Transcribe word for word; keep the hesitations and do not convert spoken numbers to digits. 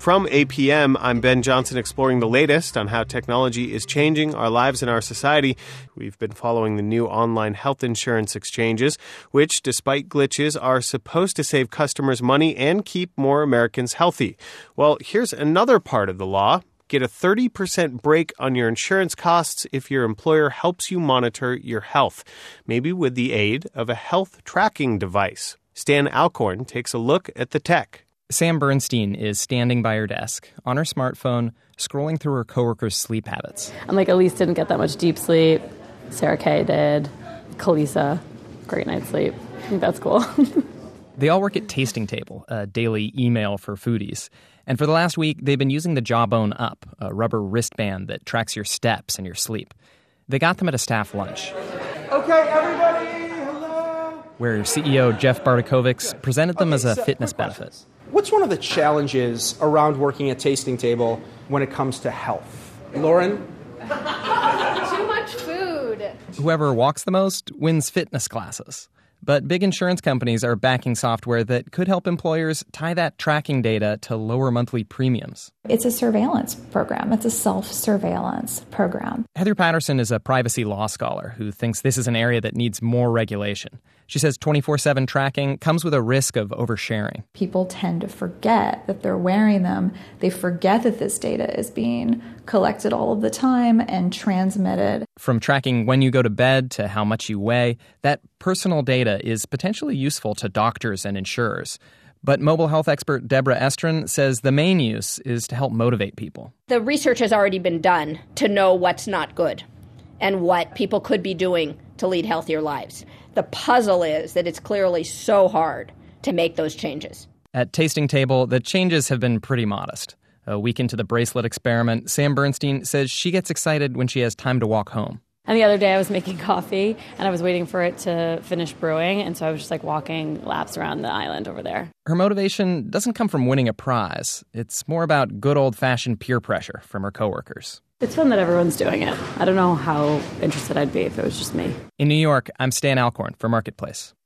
From A P M, I'm Ben Johnson, exploring the latest on how technology is changing our lives and our society. We've been following the new online health insurance exchanges, which, despite glitches, are supposed to save customers money and keep more Americans healthy. Well, here's another part of the law. Get a thirty percent break on your insurance costs if your employer helps you monitor your health, maybe with the aid of a health tracking device. Stan Alcorn takes a look at the tech. Sam Bernstein is standing by her desk, on her smartphone, scrolling through her coworkers' sleep habits. I'm like, Elise didn't get that much deep sleep. Sarah Kay did. Kalisa, great night's sleep. I think that's cool. They all work at Tasting Table, a daily email for foodies. And for the last week, they've been using the Jawbone Up, a rubber wristband that tracks your steps and your sleep. They got them at a staff lunch. Okay, everybody, hello. Where C E O Jeff Bartikovics presented them okay, as a so fitness benefit. What's one of the challenges around working at Tasting Table when it comes to health? Lauren? Too much food. Whoever walks the most wins fitness classes. But big insurance companies are backing software that could help employers tie that tracking data to lower monthly premiums. It's a surveillance program. It's a self-surveillance program. Heather Patterson is a privacy law scholar who thinks this is an area that needs more regulation. She says twenty-four seven tracking comes with a risk of oversharing. People tend to forget that they're wearing them. They forget that this data is being collected all of the time and transmitted. From tracking when you go to bed to how much you weigh, that personal data is potentially useful to doctors and insurers. But mobile health expert Deborah Estrin says the main use is to help motivate people. The research has already been done to know what's not good and what people could be doing to lead healthier lives. The puzzle is that it's clearly so hard to make those changes. At Tasting Table, the changes have been pretty modest. A week into the bracelet experiment, Sam Bernstein says she gets excited when she has time to walk home. And the other day I was making coffee and I was waiting for it to finish brewing. And so I was just like walking laps around the island over there. Her motivation doesn't come from winning a prize. It's more about good old-fashioned peer pressure from her coworkers. It's fun that everyone's doing it. I don't know how interested I'd be if it was just me. In New York, I'm Stan Alcorn for Marketplace.